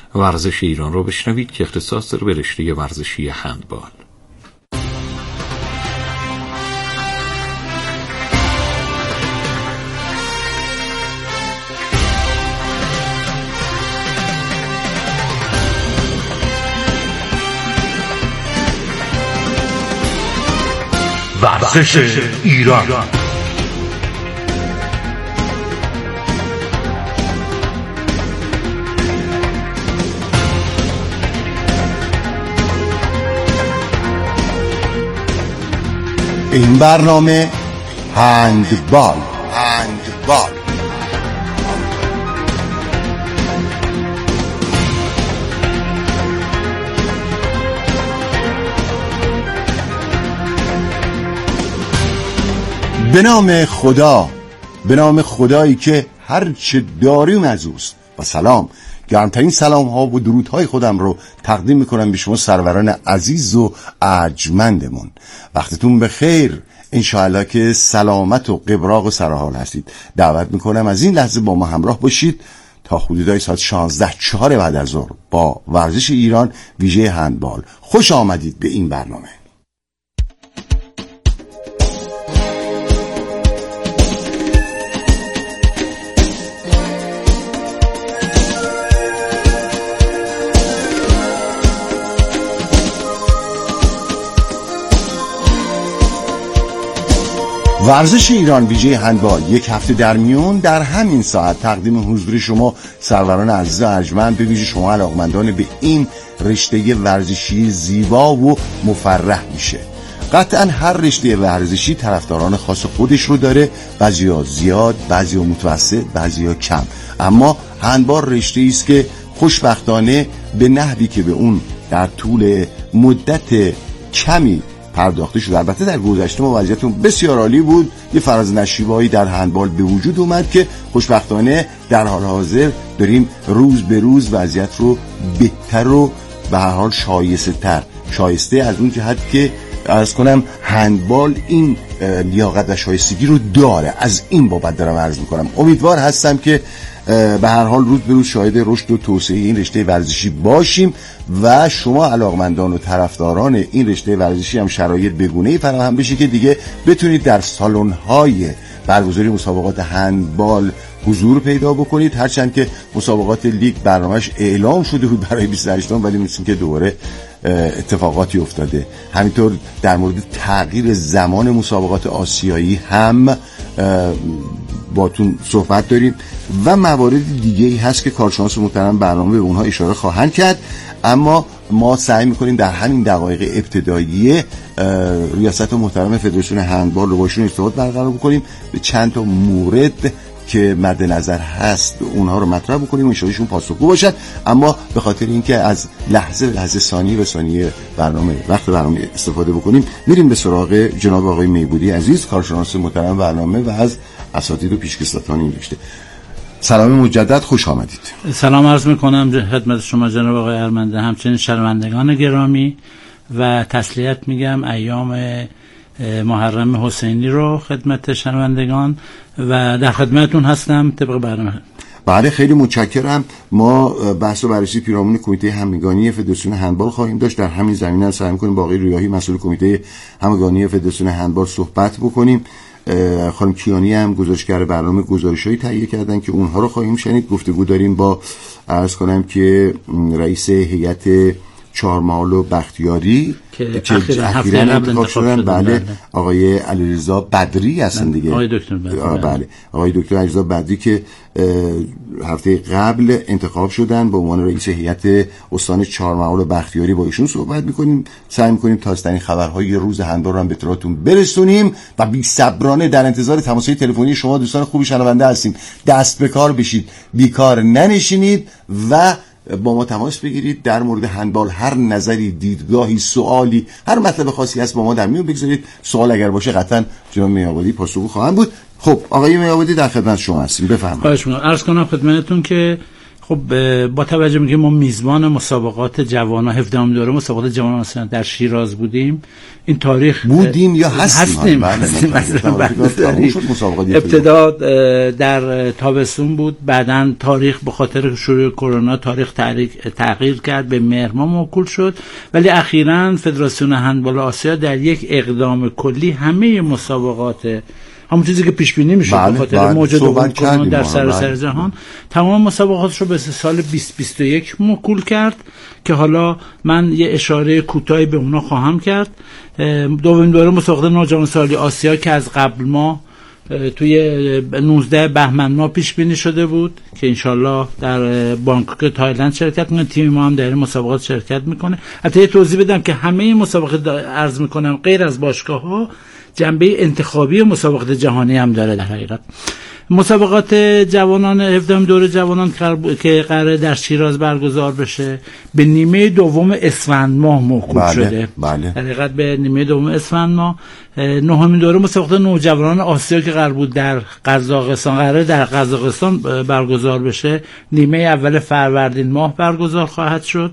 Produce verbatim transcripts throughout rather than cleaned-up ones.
ورزش ایران رو بشنوید که اختصاص داره به رشته ورزشی هندبال. ورزش ایران. این برنامه هندبال هندبال به نام خدا، به نام خدایی که هر چه داریم از اوست. و سلام، گرمترین سلام ها و درود های خودم رو تقدیم میکنم به شما سروران عزیز و ارجمندمون. وقتتون بخیر، انشاءالله که سلامت و قبراق و سرحال هستید. دعوت میکنم از این لحظه با ما همراه باشید تا حدودای ساعت شانزده چهار بعد از ظهر با ورزش ایران ویژه هندبال. خوش آمدید به این برنامه. ورزش ایران ویژه هندبال یک هفته در میون در همین ساعت تقدیم حضور شما سروران عزیز و ارجمند، به ویژه شما علاقمندان به این رشته ورزشی زیبا و مفرح میشه. قطعا هر رشته ورزشی طرفداران خاص خودش رو داره، بعضیا زیاد، بعضیا متوسط، بعضیا کم. اما هندبال رشته‌ای است که خوشبختانه به نحوی که به اون در طول مدت کمی پرداخته شد. البته در گذشته ما وضعیتمون بسیار عالی بود، یه فراز نشیبایی در هندبال به وجود اومد که خوشبختانه در حال حاضر داریم روز به روز وضعیت رو بهتر و به هر حال شایسته تر شایسته از اون جهت که عرض کنم هندبال این لیاقت و شایستگی رو داره. از این بابت دارم عرض میکنم. امیدوار هستم که به هر حال روز به روز شاهد رشد و توسعه این رشته ورزشی باشیم و شما علاقمندان و طرفداران این رشته ورزشی هم شرایط بگونه‌ای فراهم بشه که دیگه بتونید در سالن‌های برگزاری مسابقات هندبال حضور پیدا بکنید. هرچند که مسابقات لیگ برنامه‌اش اعلام شده بود برای بیست و هشتم، ولی مثل که دوباره اتفاقاتی افتاده. همینطور در مورد تغییر زمان مسابقات آسیایی هم باتون صحبت داریم و موارد دیگه ای هست که کارشناس محترم برنامه به اونها اشاره خواهند کرد. اما ما سعی میکنیم در همین دقایق ابتدایی ریاست محترم فدراسیون هندبال رو باشون ارتباط برقرار بکنیم، به چند تا مورد که مد نظر هست اونها رو مطرح بکنیم و انشاءالله پاسخگو باشد. اما به خاطر اینکه از لحظه به لحظه، ثانیه به ثانیه برنامه وقت برنامه استفاده بکنیم، میریم به سراغ جناب آقای میبودی عزیز، کارشناس محترم برنامه و از اساتید و پیشکسوتان این رشته. سلام مجدد، خوش آمدید. سلام عرض میکنم خدمت شما جناب آقای ارمنده، همچنین شنوندگان گرامی، و تسلیت میگم ایام محرم حسینی رو خدمت شنوندگان و در خدمتون هستم طبق برنامه. بله، خیلی متشکرم. ما بحث و بررسی پیرامون کمیته همگانی فدراسیون هندبال خواهیم داشت. در همین زمینه هم سعی می‌کنیم با آقای ریاحی مسئول کمیته همگانی فدراسیون هندبال صحبت بکنیم. خانم کیانی هم گزارشگر برنامه گزارش‌هایی تهیه کردن که اونها رو خواهیم شنید. گفتگو داریم با عرض کنم که رئیس هیئت چهارمحال و بختیاری که اخیراً انتخاب شدن. بله، آقای علیرضا بدری هستن دیگه. آقای دکتر بدری. بله، آقای دکتر علیرضا بدری که هفته قبل انتخاب شدن به عنوان رئیس هیئت استان چهارمحال و بختیاری. با ایشون صحبت می‌کنیم، سعی می‌کنیم تازه‌ترین خبرهای روز هندبال رو هم به اطلاعتون برسونیم و بی‌صبرانه در انتظار تماس‌های تلفنی شما دوستان خوبی شنونده هستیم. دست به کار بشید، بیکار ننشینید و با ما تماس بگیرید. در مورد هندبال هر نظری، دیدگاهی، سوالی، هر مطلب خاصی هست با ما در میون بگذارید. سوال اگر باشه قطعا جناب میابادی پاسخگو خواهند بود. خب آقای میابادی در خدمت شما هستیم، بفرمایید. خواهش می‌کنم. عرض کنم خدمتتون که خب با توجه به که ما میزبان مسابقات جوانان هفدهم دوره مسابقات جوانان در شیراز بودیم، این تاریخ بودیم یا هستیم؟ هستیم, هستیم. ابتدا در تابستون بود، بعداً تاریخ به خاطر شروع کرونا تاریخ تغییر کرد، به مهر ماه موکول شد، ولی اخیراً فدراسیون هندبال آسیا در یک اقدام کلی همه مسابقات، همون چیزی که پیش بینی میشه به خاطر موج دوم کرونا در سراسر جهان، تمام مسابقاتش رو به سال بیست بیست و یک موکول کرد که حالا من یه اشاره کوتاهی به اونا خواهم کرد. دومین دوره مسابقات نوجوان سالی آسیا که از قبل ما توی نوزده بهمن ماه پیش بینی شده بود که انشالله در بانکوک تایلند شرکت میکنه، تیم ما هم در این مسابقات شرکت میکنه. حتی یه توضیح بدم که همه این مسابقات عرض میکنم غیر از باشگاه ها جنبه انتخابی مسابقات جهانی هم داره. در حقیقت مسابقات جوانان هفدهم دوره جوانان که قراره در شیراز برگزار بشه به نیمه دوم اسفند ماه موکول بله، شده. بله. در حقیقت به نیمه دوم اسفند ماه. نهمین دوره مسابقات نوجوانان آسیا که قرار بود در قزاقستان قراره در قزاقستان برگزار بشه نیمه اول فروردین ماه برگزار خواهد شد.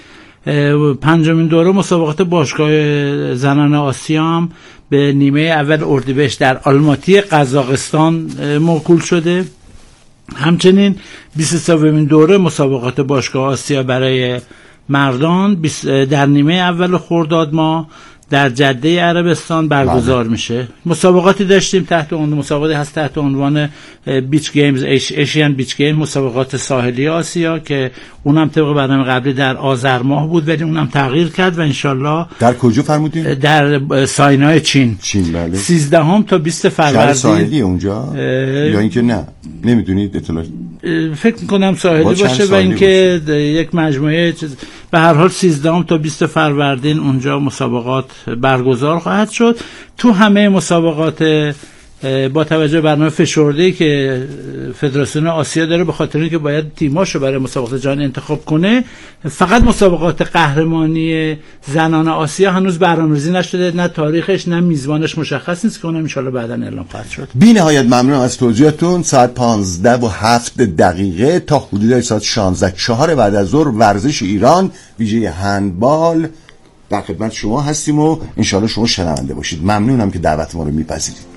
پنجمین دوره مسابقات باشگاه زنان آسیا هم به نیمه اول اردیبهشت در آلماتی قزاقستان موکول شده. همچنین بیست و سومین دوره مسابقات باشگاه آسیا برای مردان در نیمه اول خرداد ماه در جده عربستان برگزار بله. میشه. مسابقاتی داشتیم تحت عنوان مسابقاتی هست تحت عنوان بیچ گیمز، ایشین بیچ گیم، مسابقات ساحلی آسیا که اونم طبق برنامه قبلی در آذر ماه بود ولی اونم تغییر کرد و انشالله در کجا فرمودین؟ در ساینای چین. چین بله. سیزدهم تا بیست فروردین. شهر ساحلی اونجا یا اینکه نه؟ نمیدونید اطلاع؟ فکر میکنم ساحلی باشه و اینکه یک مجموعه چیز به هر حال سیزدهم تا بیست فروردین اونجا مسابقات برگزار خواهد شد. تو همه مسابقات با توجه به برنامه فشرده‌ای که فدراسیون آسیا داره به خاطر اینکه باید تیماشو برای مسابقات جهانی انتخاب کنه، فقط مسابقات قهرمانی زنان آسیا هنوز برنامه‌ریزی نشده، نه تاریخش نه میزبانش مشخص نیست که اونم ان شاءالله بعداً اعلام خواهد شد. بی‌نهایت ممنونم از توضیحاتون. ساعت پانزده و هفت دقیقه تا حدود ساعت شانزده چهار بعد از ظهر ورزش ایران ویژه هندبال در خدمت شما هستیم و انشاءالله شما شنونده باشید. ممنونم که دعوت ما رو میپذیرید.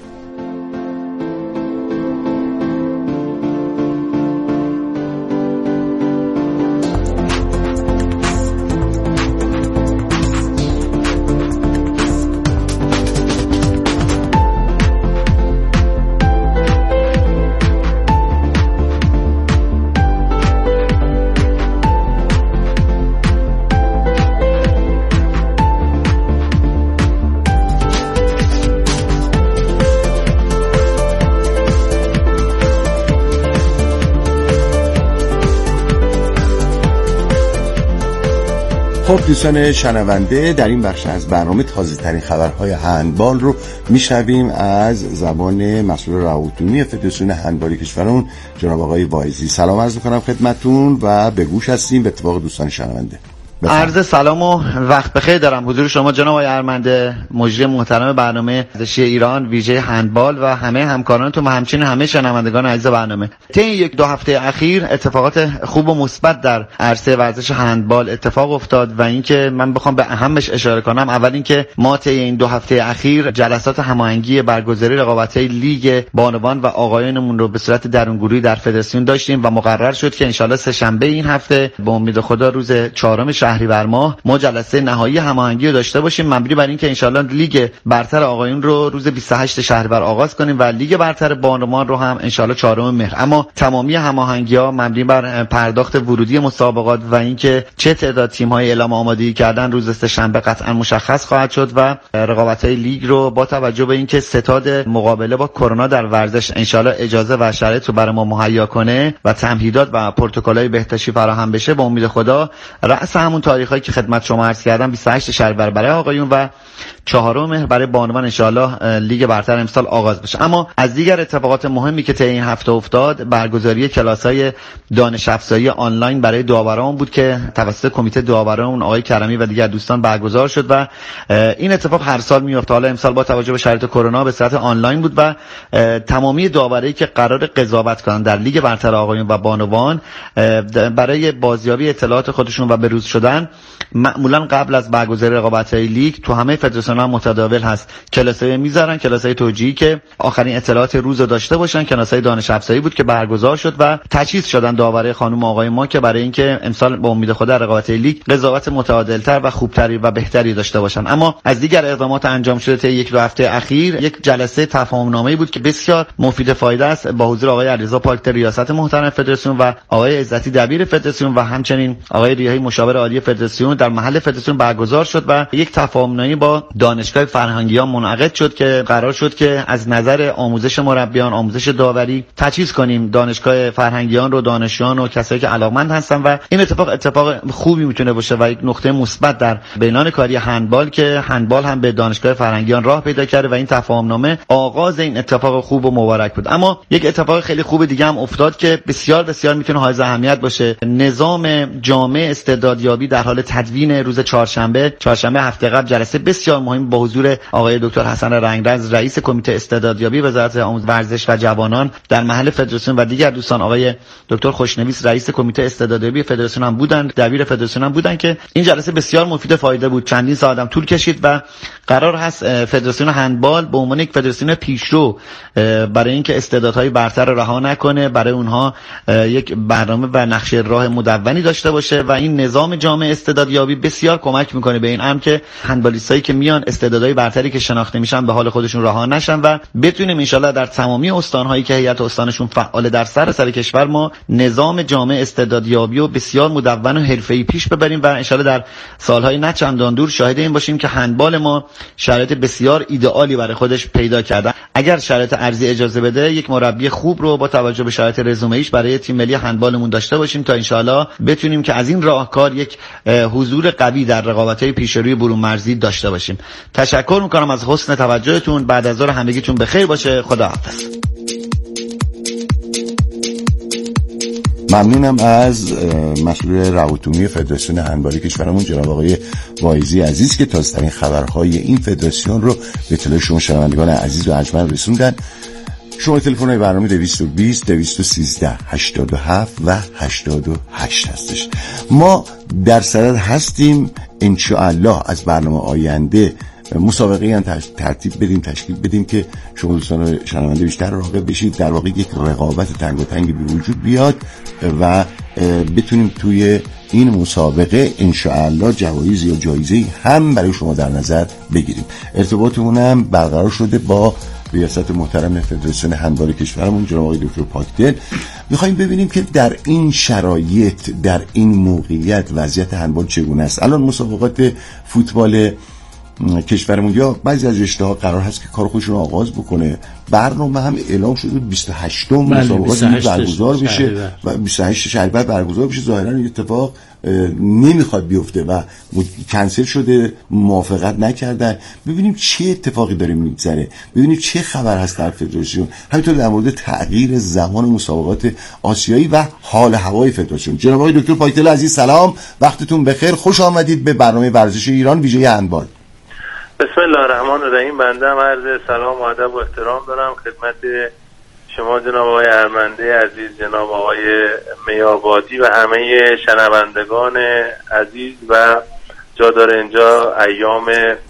خب دوستان شنونده، در این بخش از برنامه تازه ترین خبرهای هندبال رو میشنویم از زبان مسئول روابط عمومی فدراسیون هندبال کشورمون جناب آقای واعظی. سلام عرض می‌کنم خدمتتون و به گوش هستیم به اتفاق دوستان شنونده. عرض سلام و وقت بخیر دارم حضور شما جناب آقای ارمنده، مجری محترم برنامه ورزشی ایران ویژه هندبال و همه همکارانتون و همچنین همه شنوندگان عزیز برنامه. طی یک دو هفته اخیر اتفاقات خوب و مثبت در عرصه ورزش هندبال اتفاق افتاد و اینکه من بخوام به اهمش اشاره کنم، اول اینکه ما طی این دو هفته اخیر جلسات هماهنگی برگزاری رقابت‌های لیگ بانوان و آقایانمون رو به صورت درونگروهی در فدراسیون داشتیم و مقرر شد که ان شاءالله سه شنبه این هفته به امید خدا روز چهارم شهریور ماه ما جلسه نهایی هماهنگی رو داشته باشیم، مبنی بر اینکه ان شاءالله لیگ برتر آقایون رو روز بیست و هشتم شهریور آغاز کنیم و لیگ برتر بانوان رو هم ان شاءالله چهارم مهر. اما تمامی هماهنگی‌ها مبنی بر پرداخت ورودی مسابقات و اینکه چه تعداد تیم‌های اعلام آمادگی کردن روز سه شنبه قطعا مشخص خواهد شد و رقابت‌های لیگ رو با توجه به اینکه ستاد مقابله با کرونا در ورزش ان شاءالله اجازه و شرایط رو برای ما مهیا کنه و تمهیدات و پروتکل‌های بهداشتی فراهم بشه، با امید خدا رأس همون تاریخایی که خدمت شما عرض کردم بیست و هشت شهریور برای آقایون و چهارم مهر برای بانوان، ان شاءالله لیگ برتر امسال آغاز بشه. اما از دیگر اتفاقات مهمی که طی این هفته افتاد، برگزاری کلاس‌های دانش افزایی آنلاین برای داوران بود که توسط کمیته داوران آقای کرمی و دیگر دوستان برگزار شد و این اتفاق هر سال میفته. حالا امسال با توجه به شرایط کرونا به صورت آنلاین بود و تمامی داورایی که قرار قضاوت کنن در لیگ برتر آقایون و بانوان برای بازیابی اطلاعات خودشون و بروز شدن، معمولا قبل از برگزاری رقابت‌های لیگ تو همه فدراسیون‌ها متداول هست کلاس‌های میذارن، کلاس‌های توجیهی که آخرین اطلاعات روز رو داشته باشن. کلاس‌های دانش افزایی بود که برگزار شد و تجهیز شدن داورای خانم و آقای ما که برای اینکه امسال با امید خدا رقابت‌های لیگ قضاوت متعادل‌تر و خوبتری و بهتری داشته باشن. اما از دیگر اقدامات انجام شده طی یک دو هفته اخیر، یک جلسه تفاهم‌نامه‌ای بود که بسیار مفید فایده است با حضور آقای علیرضا پاکدل ریاست محترم فدراسیون و آقای عزتی دبیر فدراسیون و همچنین آقای ریاحی مشاور عالی فدراسیون در محل فدراسیون برگزار شد و یک تفاهم‌نامه با دانشگاه فرهنگیان منعقد شد که قرار شد که از نظر آموزش مربیان، آموزش داوری تجهیز کنیم دانشگاه فرهنگیان رو، دانشجویان و کسایی که علاقمند هستن و این اتفاق اتفاق خوبی میتونه باشه و یک نقطه مثبت در بینان کاری هندبال که هندبال هم به دانشگاه فرهنگیان راه پیدا کرده و این تفاهم‌نامه آغاز این اتفاق خوب و مبارک بود. اما یک اتفاق خیلی خوب دیگه هم افتاد که بسیار بسیار میتونه حائز اهمیت باشه. نظام جامع استعدادیابی در حال تدوین روز چهارشنبه چهارشنبه هفته قبل جلسه بسیار مهم با حضور آقای دکتر حسن رنگرز رئیس کمیته استعدادیابی وزارت آموزش ورزش و جوانان در محل فدراسیون و دیگر دوستان، آقای دکتر خوشنویس رئیس کمیته استعدادیابی فدراسیون هم بودن، دبیر فدراسیون هم بودن که این جلسه بسیار مفید فایده بود. چندین ساعت هم طول کشید و قرار هست فدراسیون هندبال به عنوان یک فدراسیون پیشرو برای اینکه استعدادهای برتر رو رها نکنه، برای اونها یک برنامه و نقشه راه مدونی داشته باشه و این نظام جامع استعدادیابی بسیار کمک میکنه به این امر که هندبالیستایی که میان استعدادهای برتری که شناخته میشن به حال خودشون رها نشن و بتونیم ان شاءالله در تمامی استانهایی که هیئت استانشون فعال در سراسر کشور ما نظام جامع استعدادیابی و بسیار مدون و حرفه‌ای پیش ببریم و ان شاءالله در سالهای نه چندان دور شاهد این باشیم که هندبال ما شرایط بسیار ایدئالی برای خودش پیدا کرده. اگر شرایط ارضی اجازه بده، یک مربی خوب رو با توجه به شرایط رزومه‌ایش برای تیم ملی هندبالمون داشته باشیم تا ان شاءالله بتونیم که از این راهکار یک حضور قوی در رقابت‌های پیشروی برون مرزی داشته باشیم. تشکر می‌کنم از حسن توجهتون. بعد از ظهر همگیتون بخیر باشه. خداحافظ. ممنونم از مسئول روابط عمومی فدراسیون هندبال کشورمون جناب آقای واعظی عزیز که تازه‌ترین خبرهای این فدراسیون رو به اطلاع شما شنوندگان عزیز و ارجمند رسوندن. شما تلفن برنامه دویست و بیست دویست و سیزده هشتاد و هفت و هشتاد و هشت هستش. ما در صدد هستیم انشاءالله از برنامه آینده مسابقه هم ترتیب بدیم، تشکیل بدیم که شما دوستان شنونده بیشتر راغب بشید، در واقع یک رقابت تنگ و تنگی به وجود بیاد و بتونیم توی این مسابقه انشاءالله جوایز یا جایزه هم برای شما در نظر بگیریم. ارتباطمون هم برقرار شده با ریاست محترم فدراسیون هندبال کشورمون جناب آقای دکتر پاکدل. میخوایم ببینیم که در این شرایط، در این موقعیت وضعیت هندبال چگونه است. الان مسابقات فوتبال کشورمون یا بعضی از رشته‌ها قرار هست که کار خودشون آغاز بکنه. برنامه هم اعلام شده بیست و هشتم مسابقات برگزار بشه و بیست و هشت شهریور برگزار بشه. ظاهرا این اتفاق نمیخواد بیفته و کنسل شده، موافقت نکردن. ببینیم چه اتفاقی داره میگذره، ببینیم چه خبر هست در فدراسیون، همینطور در مورد تغییر زمان مسابقات آسیایی و حال هوای فدراسیون. جناب آقای دکتر پاکدل عزیز سلام، وقتتون بخیر، خوش آمدید به برنامه ورزش ایران ویژه هندبال. بسم الله الرحمن الرحیم. بنده هم عرض سلام و ادب و احترام دارم خدمت شما جناب آقای ارمنده عزیز، جناب آقای میابادی و همه شنوندگان عزیز و جا داره اینجا ایام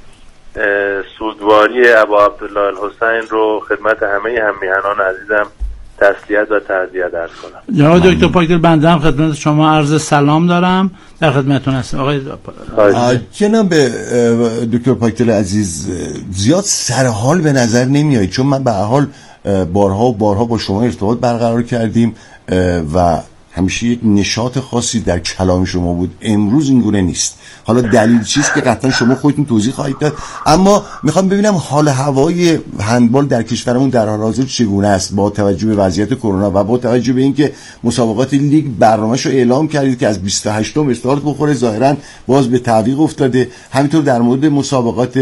سوگواری ابا عبدالله الحسین رو خدمت همه هممیهنان عزیزم تسلیت و تعزیت عرض کنم. جناب دکتر پاکدل بنده هم خدمت شما عرض سلام دارم، در خدمتتون هستم. آقای جناب دکتر پاکدل عزیز، زیاد سرحال به نظر نمیاد، چون من به هر حال بارها و بارها با شما ارتباط برقرار کردیم و همیشه یک نشاط خاصی در کلام شما بود، امروز این گونه نیست. حالا دلیل چیست که قطعا شما خودتون توضیح خواهید داد، اما میخوام ببینم حال هوای هندبال در کشورمون در حال حاضر چگونه است با توجه به وضعیت کرونا و با توجه به اینکه مسابقات لیگ برنامه‌شو اعلام کردید که از بیست و هشتم استارت بخوره، ظاهرا باز به تعویق افتاده. همینطور در مورد مسابقات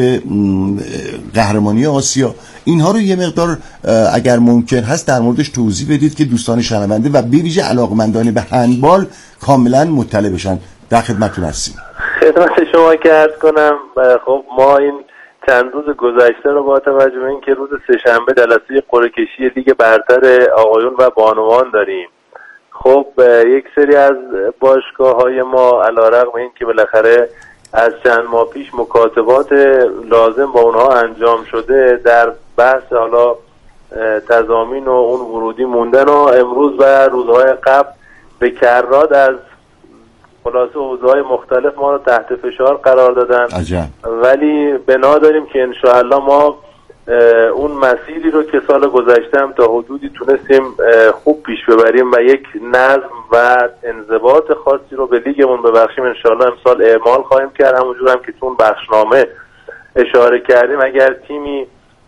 قهرمانی آسیا، اینها رو یه مقدار اگر ممکن هست در موردش توضیح بدید که دوستان شنونده و به ویژه علاقه‌مندان به هندبال کاملا مطلع بشن. در خدمتتون هستیم. خدمت شما که عرض کنم، خب ما این چند روز گذشته رو با توجه به اینکه روز سه‌شنبه جلسه قرعه کشی لیگ برتر آقایون و بانوان داریم، خب یک سری از باشگاه‌های ما علیرغم اینکه بالاخره از چند ماه پیش مکاتبات لازم با اونها انجام شده، در بحث حالا تضامین و اون ورودی موندن و امروز و روزهای قبل به کرات از خلاصه حوزه‌های مختلف ما رو تحت فشار قرار دادن. عجب. ولی بنا داریم که انشاءالله ما اون مسیری رو که سال گذشته هم تا حدودی تونستیم خوب پیش ببریم و یک نظم و انضباط خاصی رو به لیگمون ببخشیم، انشاءالله امسال اعمال خواهیم کرد. همونجور هم که تون بخشنامه اشاره کردیم، اگر تیمی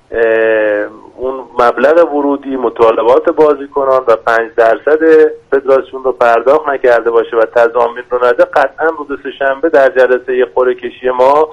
اون مبلغ ورودی، مطالبات بازیکنان و پنج درصد فدراسیون رو پرداخت نکرده باشه و تضامین رو نده، قطعا روز سه‌شنبه در جلسه قرعه کشی ما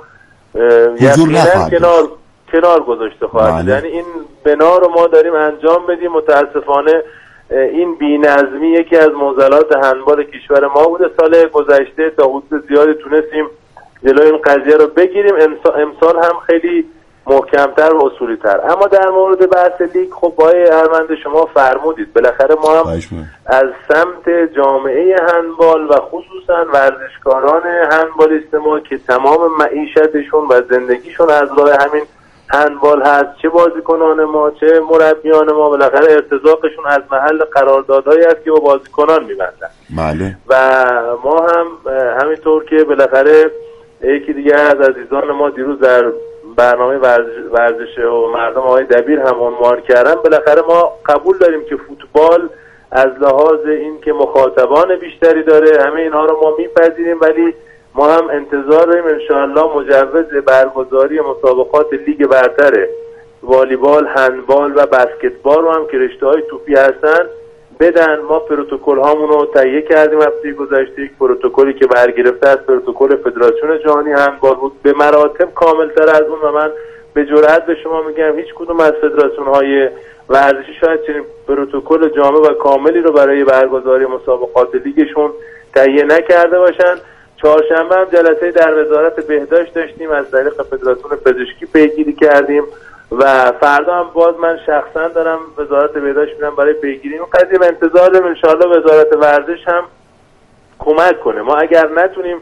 یقینا کنار کنار گذاشته خواهد. یعنی این بنا رو ما داریم انجام بدیم. متاسفانه این بی‌نظمی یکی از معضلات هندبال کشور ما بوده. سال گذشته تا حدود زیادی تونستیم جلوی این قضیه رو بگیریم، امسال هم خیلی محکمتر و اصولی‌تر. اما در مورد بحث لیگ، خب آقای ارمند شما فرمودید، بالاخره ما هم از سمت جامعه هندبال و خصوصا ورزشکاران هندبالیست ما که تمام معیشتشون و زندگیشون از راه همین هندبال هست، چه بازیکنان ما چه مربیان ما، بالاخره ارتزاقشون از محل قراردادهایی است که با بازیکنان می‌بندن. بله. و ما هم همینطور که بالاخره یکی دیگه از عزیزان ما دیروز در برنامه ورزش, ورزش و مردم آقای دبیر هم عنوان کردن، بالاخره ما قبول داریم که فوتبال از لحاظ این که مخاطبان بیشتری داره، همه اینها رو ما میپذیریم، ولی ما هم انتظار داریم انشاءالله مجوز برگزاری مسابقات لیگ برتر والیبال، هندبال و بسکتبال رو هم که رشته‌های توپی هستن بدن. ما پروتکل هامون رو تهیه کردیم هفته گذشته، یک پروتکلی که برگرفته از پروتکل فدراسیون جهانی هندبال بود، به مراتب کامل‌تر از اون، و من به جرئت به شما میگم هیچ کدوم از فدراسیون‌های ورزشی شاید چنین پروتکل جامع و کاملی رو برای برگزاری مسابقات لیگشون تهیه نکرده باشن. چهارشنبه هم جلسه در وزارت بهداشت داشتیم، از طریق فدراسیون پزشکی پیگیری کردیم و فردا هم باز من شخصا دارم وزارت بهداشت میرم برای پیگیری این قضیه و انتظار دارم انشاءالله وزارت ورزش هم کمک کنه. ما اگر نتونیم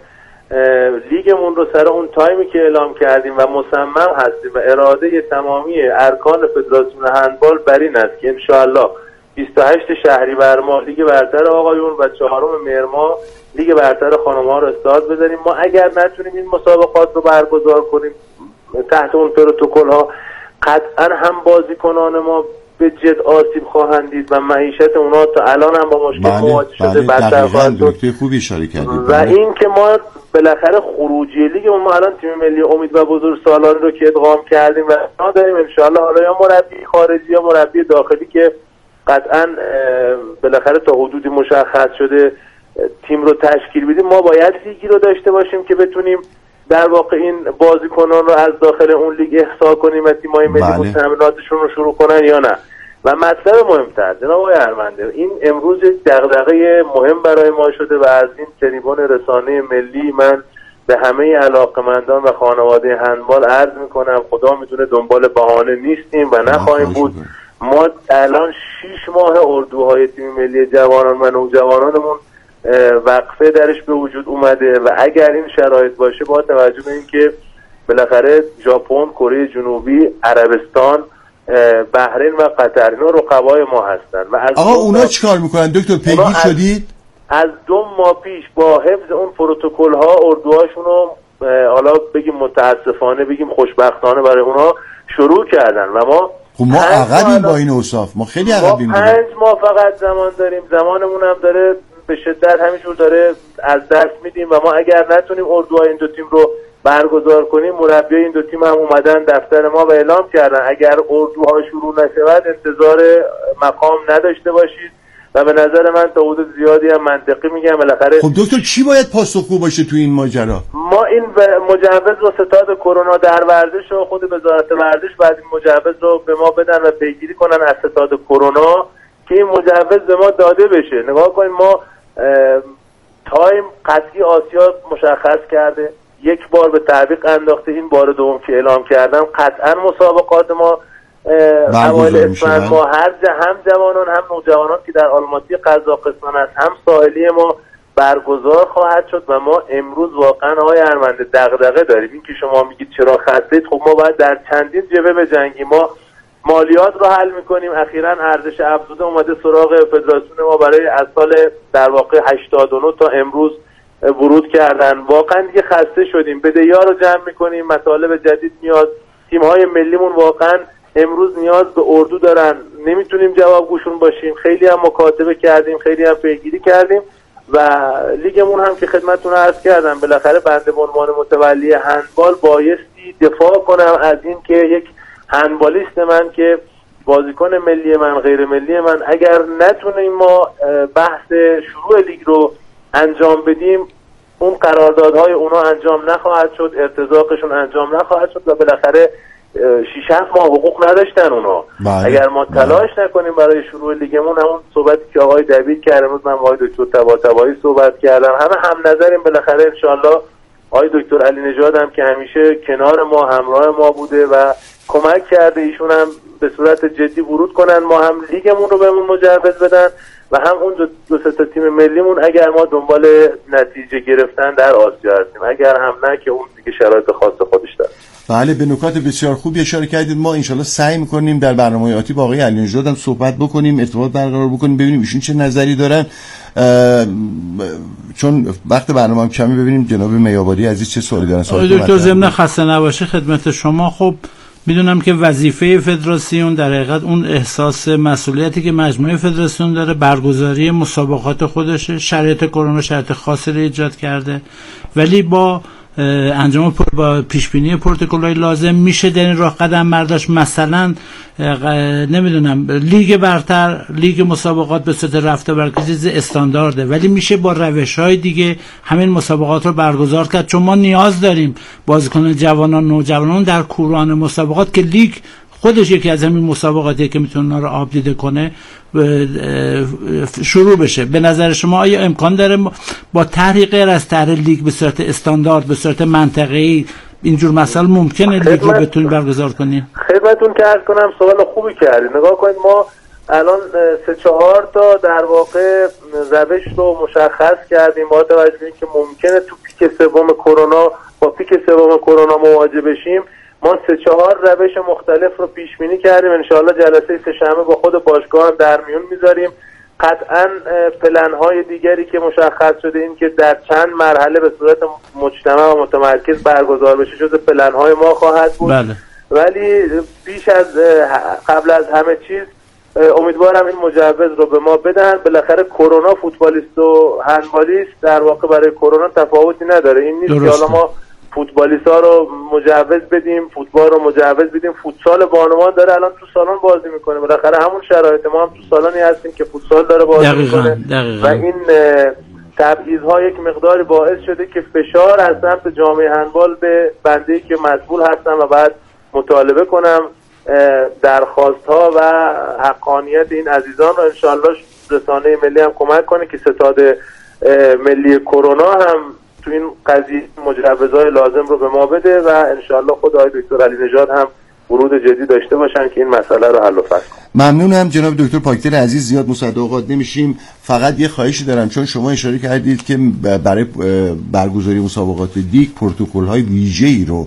لیگمون رو سر اون تایمی که اعلام کردیم و مصمم هستیم و اراده تمامی ارکان فدراسیون هندبال بر این است که انشاءالله بیست و هشت شهریور ما لیگ برتر آقایون و چهارم مهر ماه لیگ برتر خانم‌ها رو استارت بزنیم. ما اگر نتونیم این مسابقات رو برگزار کنیم تحت اون پروتکل ها، قطعا هم بازیکنان ما به جد آسیب خواهند دید و معیشت اونا تا الان هم با مشکل مواجه شده بدتر خواهد شد. خوبی اشاره کردید. و این که ما بالاخره خروجی لیگ ما الان تیم ملی امید و بزرگسالان رو که ادغام کردیم و ما داریم انشاءالله حالا یا مربی خارجی یا مربی داخلی که قطعا بالاخره تا حدودی مشخص شده تیم رو تشکیل بدیم، ما باید لیگی رو داشته باشیم که بتونیم در واقع این بازیکنان رو از داخل اون لیگ احصا کنیم و تیم‌های ملی مستمراتشون رو شروع کنن یا نه. و مطلب مهمتر جناب آقای ارمنده، این امروز دغدغه مهم برای ما شده و از این تریبون رسانه ملی من به همه علاقه‌مندان و خانواده هندبال عرض میکنم خدا میدونه دنبال بهانه نیستیم و نخواهیم بود. ما الان شش ماه اردوهای تیم ملی جوانان و نوجوانانمون وقفه درش به وجود اومده و اگر این شرایط باشه با توجه به اینکه بالاخره ژاپن، کره جنوبی، عربستان، بحرین و قطر اینا رقبای ما هستن و از آقا اونا چیکار میکنن دکتر پیگیر شدید؟ از دو ماه پیش با حفظ اون پروتکل ها اردوهاشون رو حالا بگیم متاسفانه بگیم خوشبختانه برای اونها شروع کردن و ما خب ما عقبیم با این اوصاف، ما خیلی عقبیم. ما پنج ماه فقط زمان داریم، زمانمون هم داره به شدت همینجور داره از دست میدیم و ما اگر نتونیم اردوهای این دو تیم رو برگزار کنیم، مربیای این دو تیم هم اومدن دفتر ما و اعلام کردن اگر اردوها شروع نشود انتظار مقام نداشته باشید و به نظر من تا حدود زیادی هم منطقی میگم. بالاخره خب دکتر کی باید پاسخگو باشه تو این ماجرا؟ ما این مجوز رو ستاد کرونا در ورزش و خود وزارت ورزش بعد این مجوز رو به ما بدن و پیگیری کنن از ستاد کرونا که این مجوز به ما داده بشه. نگاه کنید ما تایم قطعی آسیا مشخص کرده، یک بار به تعویق انداخته، این بار دوم که اعلام کردم قطعا مسابقات ما اوایل اسفند ما هر هم جوانان هم نوجوانان که در آلماتی قزاقستان است هم ساحلی ما برگزار خواهد شد و ما امروز واقعا آقای ارمنده دغدغه داریم. این که شما میگید چرا خستید، خب ما باید در چندین جبهه بجنگیم. ما مالیات رو حل میکنیم، اخیراً ارزش افزوده اومده سراغ فدراسیون ما برای از سال در واقع هشتاد و نه تا امروز ورود کردن. واقعا دیگه خسته شدیم، بدهی‌ها رو جمع میکنیم، مطالب جدید میاد، تیم‌های ملیمون واقعا امروز نیاز به اردو دارن، نمیتونیم جوابگوشون باشیم. خیلی هم مکاتبه کردیم، خیلی هم پیگیری کردیم و لیگمون هم که خدمتتون عرض کردم بالاخره بنده به عنوان متولی هندبال بایستی دفاع کنم از این که یک هندبالیست من که بازیکن ملی من غیر ملی من اگر نتونیم ما بحث شروع لیگ رو انجام بدیم اون قراردادهای اونا انجام نخواهد شد، ارتزاقشون انجام نخواهد شد و بالاخره شیش هفت ماه حقوق نداشتن اونا. بله. اگر ما تلاش بله. نکنیم برای شروع لیگمون، همون صحبتی که آقای دبیر کرد امروز من با آقای دکتر طباطبایی صحبت کردم، همه هم نظریم بالاخره انشالله آقای دکتر علی نژاد هم که همیشه کنار ما همراه ما بوده و کمک کرده ایشون هم به صورت جدی ورود کنن، ما هم لیگمون رو بهمون مجوز بدن و هم اون دو, دو سه تیم ملیمون اگر ما دنبال نتیجه گرفتن در آسیا هستیم، اگر هم نه که اون دیگه شرایط خاص خودش داره. بله به نکات بسیار خوبی اشاره کردید. ما انشالله سعی میکنیم در برنامه آتی با آقای علی نژاد هم صحبت بکنیم، ارتباط برقرار بکنیم، ببینیم ایشون چه نظری دارن، چون وقت برنامه هم کمی. ببینیم جناب میابادی عزیز چه سوالی دارن. دکتر ضمن خسته نباشه خدمت شما. خب میدونم که وظیفه فدراسیون در حقیقت اون احساس مسئولیتی که مجموعه فدراسیون داره برگزاری مسابقات خودشه، شرایط کرونا شرایط خاصی رو ایجاد کرده، ولی با انجام با پیشبینی پروتکل‌های لازم میشه در این راه قدم برداشت. مثلا نمیدونم لیگ برتر، لیگ مسابقات به صورت رفته برکشیز استاندارده، ولی میشه با روش‌های دیگه همین مسابقات رو برگزار کرد، چون ما نیاز داریم بازیکنان جوانان نوجوانان در کوران مسابقات که لیگ خودش یکی از همین مسابقاتیه که میتونه اونا رو آب دیده کنه شروع بشه. به نظر شما آیا امکان داره با طرح غیر از طرح لیگ به صورت استاندارد به صورت منطقه‌ای اینجور مسائل ممکنه لیگ رو بتونید برگزار کنید؟ خدمتتون که عرض کنم سوال خوبی کردید. نگاه کنید ما الان سه چهار تا در واقع روش رو مشخص کردیم با توجه به اینکه ممکنه تو پیک سوم کرونا با پیک سوم کرونا مواجه بشیم. ما سه چهار روش مختلف رو پیش بینی کردیم، انشاءالله جلسه سه‌شنبه با خود باشگاه هم در میون میذاریم. قطعا پلن های دیگری که مشخص شده این که در چند مرحله به صورت مجتمع و متمرکز برگزار بشه جز پلن های ما خواهد بود. بله. ولی بیش از قبل از همه چیز امیدوارم این مجوز رو به ما بدن. بالاخره کرونا فوتبالیست و هندبالیست در واقع برای کرونا تفاوتی نداره. این نیست که حالا ما فوتبالیست‌ها رو مجوز بدیم، فوتبال رو مجوز بدیم. فوتسال بانوان داره الان تو سالن بازی میکنه، بالاخره همون شرایط ما هم تو سالنی هستیم که فوتسال داره بازی دقیقا. میکنه دقیقا. و این تبعیض‌ها یک مقداری باعث شده که فشار از سمت جامعه هندبال به بنده‌ای که مسئول هستم و بعد مطالبه کنم درخواست‌ها و حقانیت این عزیزان رو انشالله رسانه ملی هم کمک کنه که ستاد ملی کرونا هم تو این قضیه مجوزهای لازم رو به ما بده و انشالله خود آقای دکتر علی نژاد هم ورود جدی داشته باشن که این مسئله رو حل و فصل کنن. ممنونم جناب دکتر پاکتر عزیز، زیاد مصدق اوقات نمیشیم. فقط یه خواهشی دارم، چون شما اشاره کردید که برای برگزاری مسابقات لیگ پروتکل‌های ویژه‌ای رو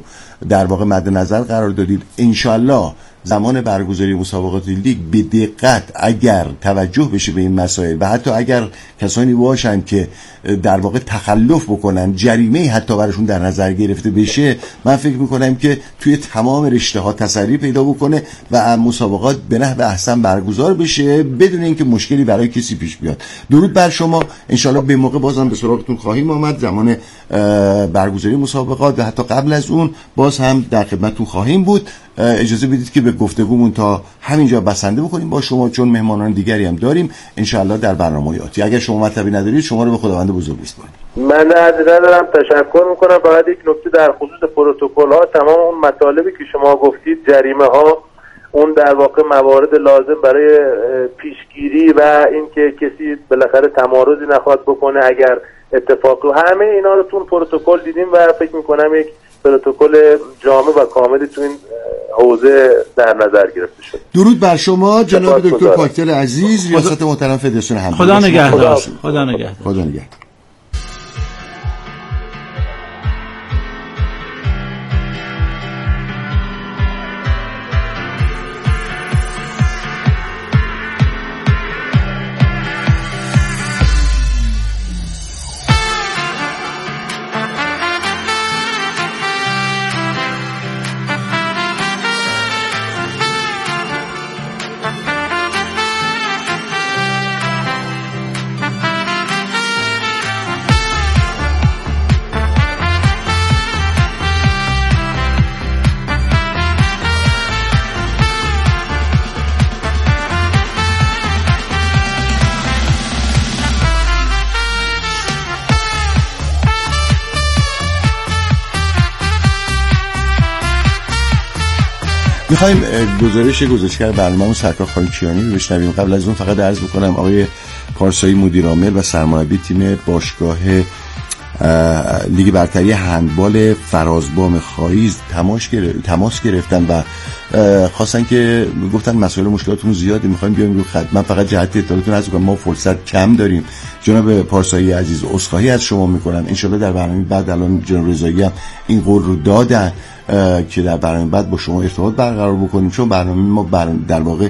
در واقع مد نظر قرار دادید. انشالله زمان برگزاری مسابقات لیگ به دقت اگر توجه بشه به این مسائل و حتی اگر کسانی باشن که در واقع تخلف بکنن جریمه حتی براشون در نظر گرفته بشه، من فکر میکنم که توی تمام رشته ها تسری پیدا بکنه و مسابقات به نحو احسن برگزار بشه بدون اینکه مشکلی برای کسی پیش بیاد. درود بر شما. انشالله به موقع بازم به سراغتون خواهیم آمد زمان برگزاری مسابقات و حتی قبل از اون باز هم در خدمتتون خواهیم بود. اجازه بدید که به گفتگومون تا همینجا بسنده بکنیم با شما، چون مهمانان دیگری هم داریم انشاءالله در برنامه آتی. اگر شما مطلبی ندارید شما رو به خداوند بزرگ بسپاریم. من عرض ندارم، تشکر میکنم. فقط یک نکته در خصوص پروتکل ها، تمام اون مطالبی که شما گفتید، جریمه ها، اون در واقع موارد لازم برای پیشگیری و اینکه کسی بالاخره تمارضی نخواد بکنه اگر اتفاقی، همه اینا رو تو پروتکل دیدیم و فکر میکنم یک پروتکل جامع و کاملی تو این حوزه در نظر گرفته شد. درود بر شما جناب دکتر پاکتر عزیز، ریاست محترم فدراسیون هندبال. خدا نگهدار. خدا نگهدار. خدا نگهدار. میخوایم گزارش گزارشگر برنامه‌مون سرکار خانم کیانی رو بشنویم. قبل از اون فقط عرض بکنم آقای پارسایی مدیر عامل و سرمربی تیم باشگاه لیگ برتری هندبال فرازبام خاییز تماس گرفتن تماس گرفتن و خواستن که گفتن مسائل مشکلاتمون زیاده، میخوایم بیایم رو خط. من فقط جهت اطلاعتون عرض کنم ما فرصت کم داریم. جناب پارسایی عزیز عذرخواهی از شما میکنم. انشالله در برنامه بعد، الان جناب رضایی هم این قول رو دادن که در برنامه بعد با شما ارتباط برقرار بکنیم، چون برنامه ما در واقع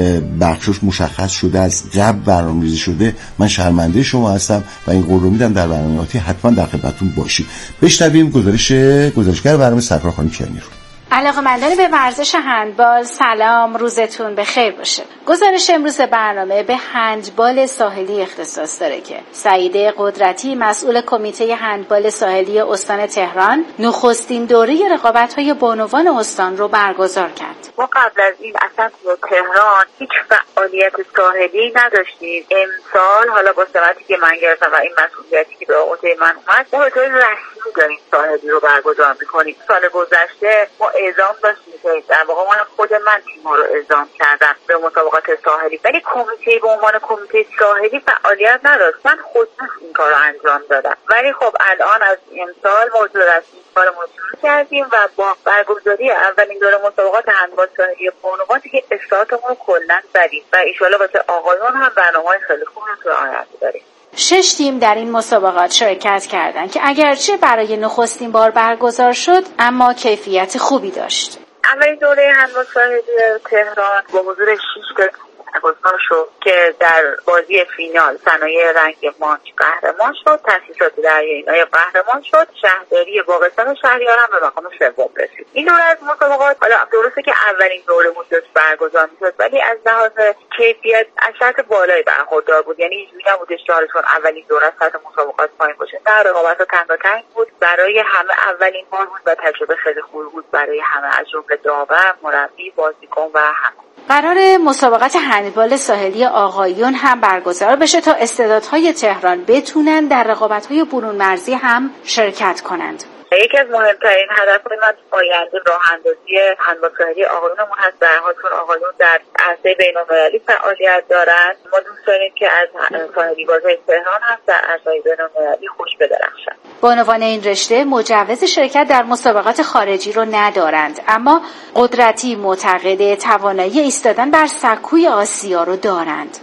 بخشش مشخص شده، از قبل برنامه‌ریزی شده. من شرمنده شما هستم و این قول رو میدم در برنامه آتی حتما در خدمتتون باشید. بشنویم گزارش گزارشگر برنامه سرکار خانم کیانی رو. علاقه‌مندان به ورزش هندبال سلام، روزتون بخیر باشه. گزارش امروز برنامه به هندبال ساحلی اختصاص داره که سعیده قدرتی مسئول کمیته هندبال ساحلی استان تهران نخستین دوره رقابت‌های بانوان استان رو برگزار کرد. ما قبل از این اصلا تو تهران هیچ فعالیت ساحلی نداشتیم. امسال حالا با سمتی که من گرفتم و این مسئولیتی که به عهده من اومد، ما به طور رسمی داریم ساحلی رو برگزار می‌کنیم. سال گذشته ما اعزام داشتیم که در واقع من خود من تیم رو اعزام کردم به مسابقات ساحلی، ولی کمیته به عنوان کمیته ساحلی فعالیت نداشت. من خودم این کار رو انجام دادم، ولی خب الان از امسال موضوع رسمی کارمون رو شروع کردیم و با برگزاری اولین دوره مسابقات هندبال ساحلی بانوان که استارتمون رو کلا زدیم و ان شاءالله واسه آقایون هم برنامه‌های خیلی خوبی رو تو آینده داریم. شش تیم در این مسابقات شرکت کردند که اگرچه برای نخستین بار برگزار شد اما کیفیت خوبی داشت. اولین دوره هندبال ساحلی تهران با حضور شش تا برگزار شد که در بازی فینال صنایع رنگ مانچ قهرمان شد، تأسیسات دریایی نایب قهرمان شد، شهرداری باغستان شهریار هم به مقام سوم رسید. این دوره از مسابقات حالا درسته که اولین دوره بود برگزار میشد، ولی از لحاظ کیفیت از سطح بالایی برخوردار بود. یعنی اینجوری نبودش که چون اولین دوره از سطح مسابقات پایین باشه. در رقابت‌ها تنگاتنگ بود، برای همه اولین بار بود و تجربه خیلی خوبی بود برای همه، از جمله داور، مربی، بازیکن و همه. قرار مسابقات هندبال ساحلی آقایون هم برگزار بشه تا استعدادهای تهران بتونن در رقابت‌های برون مرزی هم شرکت کنند. یکی از مهمترین هدف‌های من آینده راه اندازی هندبال ساحلی آقایونمون هست. در حال چون آقایون در عرصه بین‌المللی فعالیت دارند، ما دوست داریم که از ساحلی بازی تهران هم در عرصه بین‌المللی خوش بدرخشند. بانوان این رشته مجوز شرکت در مسابقات خارجی رو ندارند، اما قدرتی معتقد توانایی ایستادن بر سکوی آسیا رو دارند.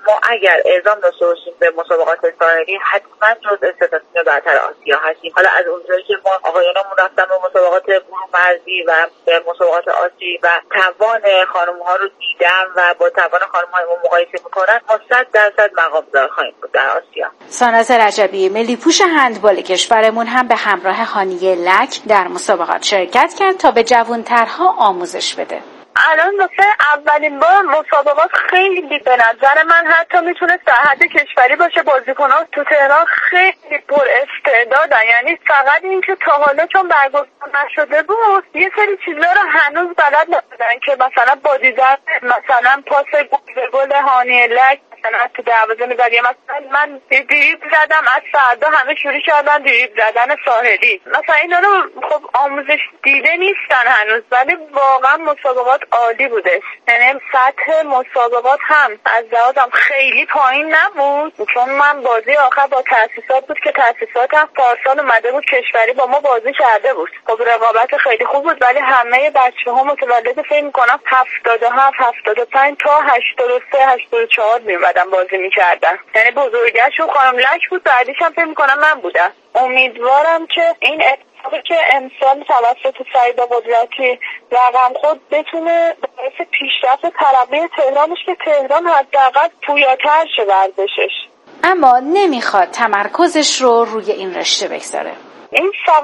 ما اگر اعزام داشته باشیم به مسابقات ساحلی حتما جزء سه تا تیم برتر آسیا هستیم. حالا از اونجایی که ما آقایانمون رفتن به مسابقات مرزی و به مسابقات آسیایی و توان خانم‌ها رو دیدن و با توان خانم‌های ما مقایسه می‌کنن، ما صد درصد مقام‌دار خواهیم بود در آسیا. ساناز رجبی ملی پوش هندبال کشورمون هم به همراه هانیه لک در مسابقات شرکت کرد تا به جوان‌ترها آموزش بده. الان واسه اولین بار مسابقات خیلی به نظر من حتی میتونه در حد کشوری باشه. بازیکن‌ها تو تهران خیلی پر استعدادن، یعنی فقط این که تا حالا چون برگزار نشده بود یه سری چیزا رو هنوز بلد نبودن که مثلا با دیدن مثلا پاس گل هانیه لک مثلا تو دروازه می‌زدیم، مثلا من دریبل زدم از فردا همه شروع کردن دریبل زدن ساحلی، مثلا اینا رو خب آموزش دیده نیستن هنوز، ولی واقعا مسابقات عالی بودش. یعنی سطح مسابقات هم از لحاظم خیلی پایین نبود، چون من بازی آخر با تأسیسات بود که تأسیسات هم پارسال اومده بود کشوری با ما بازی کرده بود. خب رقابت خیلی خوب بود، ولی همه بچه‌ها متولد فکر می‌کنم هفتاد و هفت هفتاد و پنج تا هشتاد و سه هشتاد و چهار میومدن بازی میکردن. یعنی بزرگشون خانم لک بود، بعدیش هم فکر می‌کنم من بودم. امیدوارم که این اتفاقی که امسال توسط سعید قدرتی رقم خود بتونه باعث پیشرفت ترقی تهرانش که تهران حداقل پویاتر شه ورزشش. اما نمیخواد تمرکزش رو روی این رشته بگذاره. این